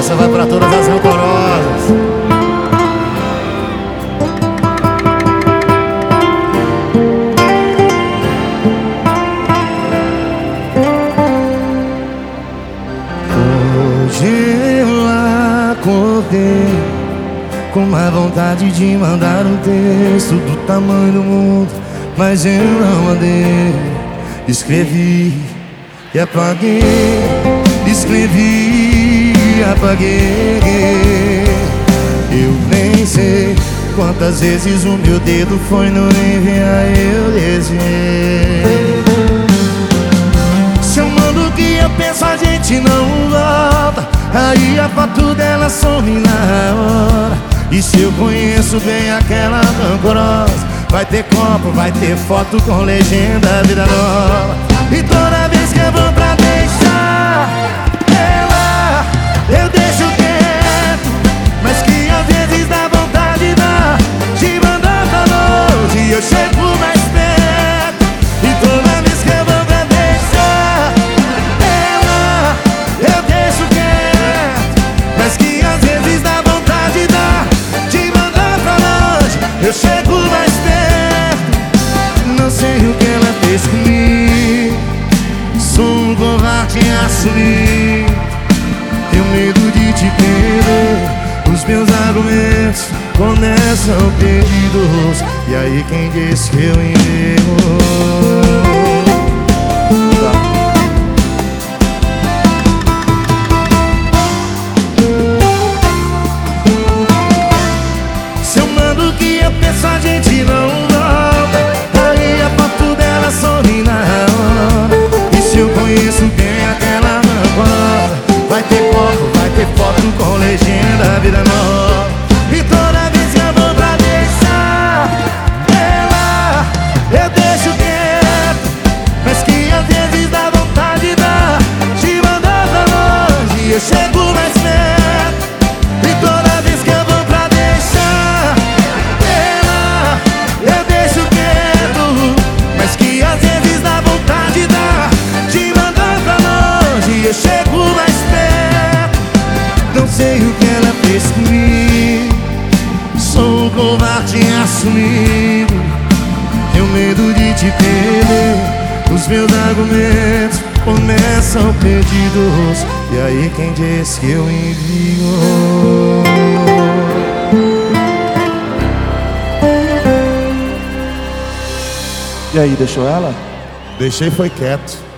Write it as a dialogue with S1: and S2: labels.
S1: Essa vai pra todas as rancorosas. Hoje eu acordei com uma vontade de mandar um texto do tamanho do mundo, mas eu não mandei. Escrevi e apaguei, escrevi e apaguei. Eu nem sei quantas vezes o meu dedo foi no enviar, eu desviei. Se eu mando o que eu penso, a gente não volta. Aí a foto dela some na hora. E se eu conheço bem aquela rancorosa, vai ter copo, vai ter foto com legenda vida nova. E toda vez que eu vou pra deixar ela, eu deixo quieto, mas que às vezes dá vontade de mandar pra longe e eu chego mais perto. E toda vez que eu vou pra deixar ela, eu deixo quieto, mas que às vezes dá vontade de mandar pra longe, eu chego mais perto. Não sei o que ela fez comigo, sou um covarde assumido. Tenho medo de te perder, os meus argumentos começam perdidos. E aí quem disse que eu enguio? Se eu mando o que eu penso, a gente não volta. Aí a foto dela some na hora. E se eu conheço bem aquela rancorosa, vai ter copo, vai ter foto com legenda vida nova. E toda vez que eu vou pra deixar ela, eu deixo quieto, mas que às vezes dá vontade de mandar pra longe e eu chego mais perto. E toda vez que eu vou pra deixar ela, eu deixo quieto, mas que às vezes dá vontade de mandar pra longe e eu chego mais perto. Não sei o que ela fez comigo, sou um covarde assumido. Tenho medo de te perder, os meus argumentos começam perdidos. E aí quem disse que eu envio?
S2: E aí, deixou ela?
S1: Deixei, foi quieto.